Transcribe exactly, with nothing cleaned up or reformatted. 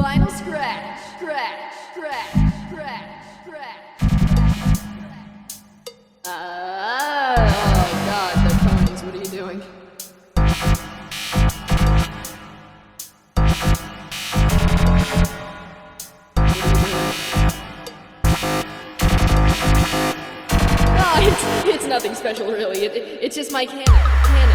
Final scratch, scratch, scratch, scratch, scratch. Uh, oh god, the ponies, what are you doing? Oh, it's, it's nothing special really, it, it, it's just my cannon. cannon.